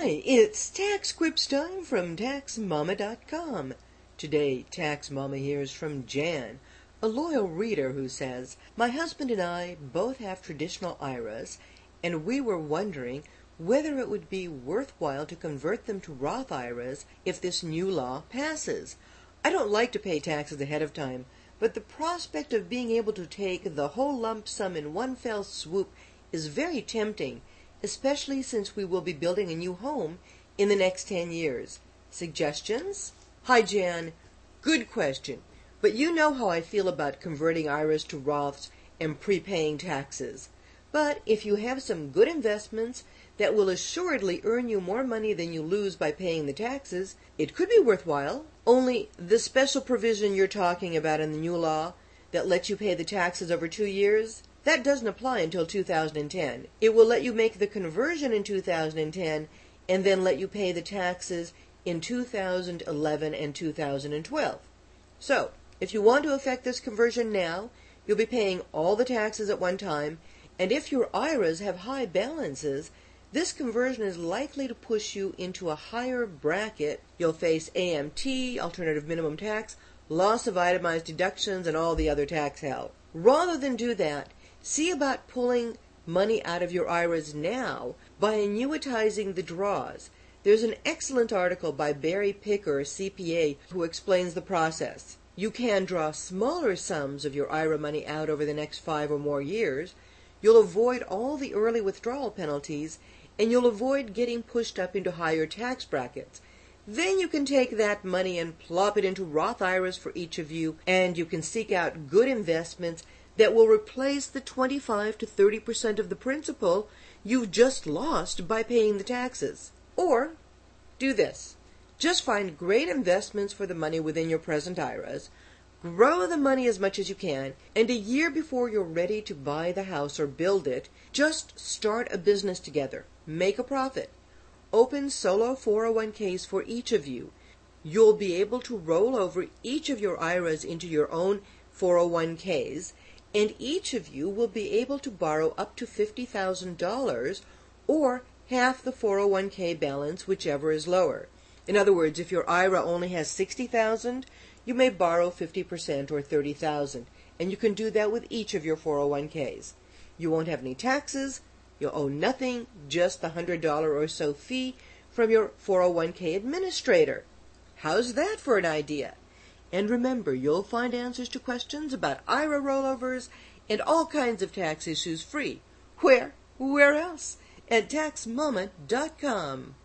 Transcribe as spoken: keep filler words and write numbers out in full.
Hi, it's Tax Quips time from Tax Mama dot com. Today, Tax Mama hears from Jan, a loyal reader who says, "My husband and I both have traditional I R As, and we were wondering whether it would be worthwhile to convert them to Roth I R As if this new law passes. I don't like to pay taxes ahead of time, but the prospect of being able to take the whole lump sum in one fell swoop is very tempting, especially since we will be building a new home in the next ten years. Suggestions?" Hi, Jan. Good question. But you know how I feel about converting I R As to Roths and prepaying taxes. But if you have some good investments that will assuredly earn you more money than you lose by paying the taxes, it could be worthwhile. Only the special provision you're talking about in the new law that lets you pay the taxes over two years, that doesn't apply until two thousand ten. It will let you make the conversion in two thousand ten and then let you pay the taxes in two thousand eleven and two thousand twelve. So, if you want to effect this conversion now, you'll be paying all the taxes at one time, and if your I R As have high balances, this conversion is likely to push you into a higher bracket. You'll face A M T, alternative minimum tax, loss of itemized deductions, and all the other tax hell. Rather than do that, see about pulling money out of your I R As now by annuitizing the draws. There's an excellent article by Barry Picker, C P A, who explains the process. You can draw smaller sums of your I R A money out over the next five or more years. You'll avoid all the early withdrawal penalties, and you'll avoid getting pushed up into higher tax brackets. Then you can take that money and plop it into Roth I R As for each of you, and you can seek out good investments that will replace the twenty-five to thirty percent of the principal you've just lost by paying the taxes. Or, do this. Just find great investments for the money within your present I R As, grow the money as much as you can, and a year before you're ready to buy the house or build it, just start a business together. Make a profit. Open solo four oh one k's for each of you. You'll be able to roll over each of your I R As into your own four oh one k's, and each of you will be able to borrow up to fifty thousand dollars or half the four oh one k balance, whichever is lower. In other words, if your I R A only has sixty thousand dollars, you may borrow fifty percent or thirty thousand dollars, and you can do that with each of your four oh one k's. You won't have any taxes, you'll owe nothing, just the one hundred dollars or so fee from your four oh one k administrator. How's that for an idea? And remember, you'll find answers to questions about I R A rollovers and all kinds of tax issues free. Where? Where else? At Tax Mama dot com.